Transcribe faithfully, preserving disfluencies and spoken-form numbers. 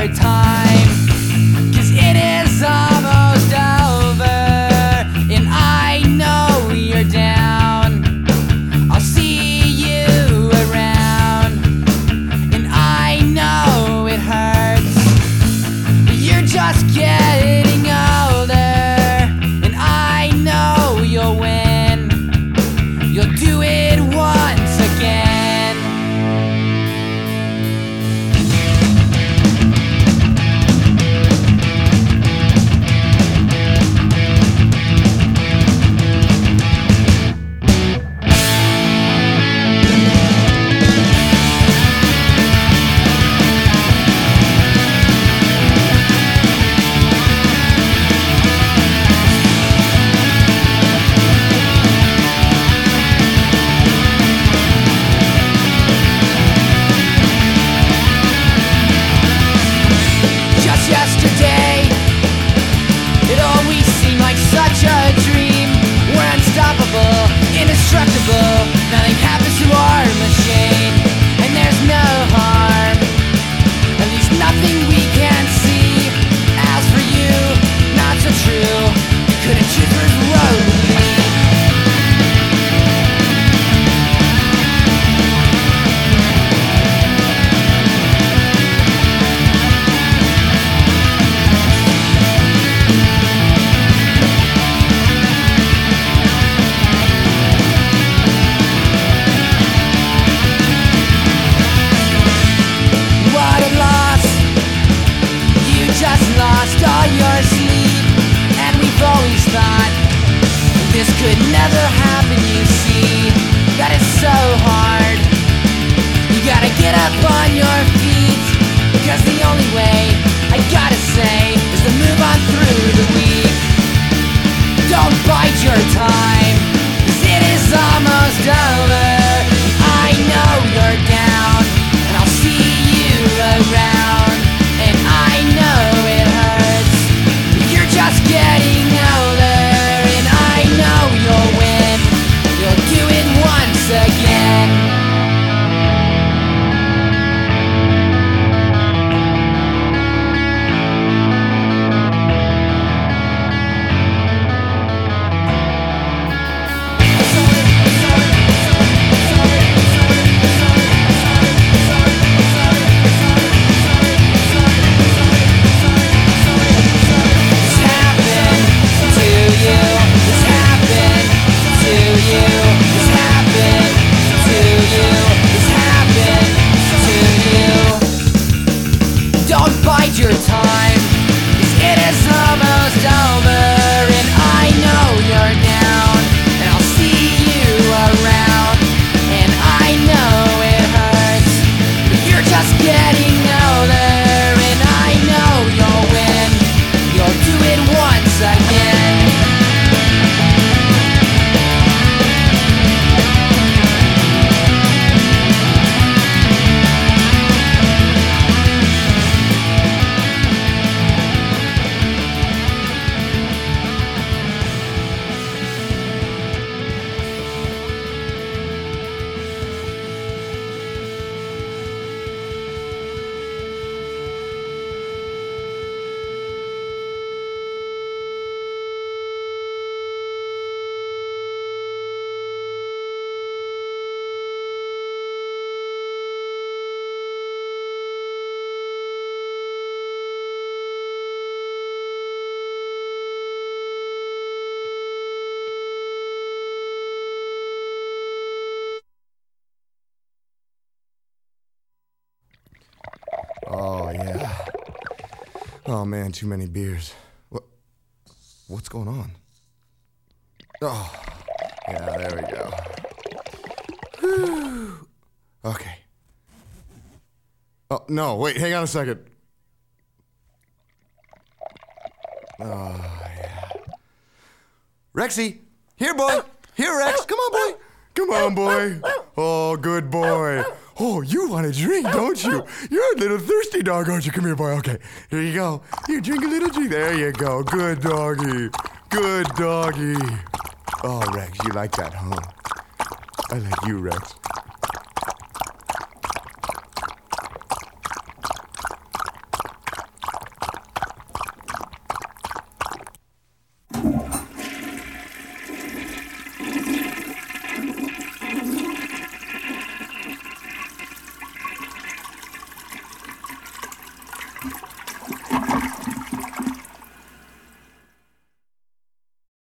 your time, 'cause it is almost over, and I know you're down. I'll see you around, and I know it hurts, but you're just getting older, and I know you'll win. You'll do it once again. Yesterday, it always seemed like such a dream. We're unstoppable, indestructible. Nothing happens to our machine, and there's no harm, at least nothing we can see. As for you, not so true. You couldn't choose which road to lead. Lost all your sleep, and we've always thought this could never happen. You see that it's so hard. You gotta get up on your feet, because the only way, I gotta say, is to move on through the week. Don't bide your time, 'cause it is almost over. I know you're down, and I'll see you around, and I know it hurts, but you're just getting older, and I know you'll win. You'll do it once again. Your time, 'cause it is almost over, and I know you're down, and I'll see you around, and I know it hurts, but you're just getting older, and I know you'll win. You'll do it once again. Oh, yeah. Oh, man, too many beers. What? What's going on? Oh, yeah, there we go. Whew. Okay. Oh, no, wait, hang on a second. Oh, yeah. Rexy, here, boy. Here, Rex. Come on, boy. Come on, boy. Oh, good boy. Oh, you want a drink, don't you? You're a little thirsty dog, aren't you? Come here, boy. Okay, here you go. Here, drink a little drink. There you go. Good doggy. Good doggy. Oh, Rex, you like that, huh? I like you, Rex.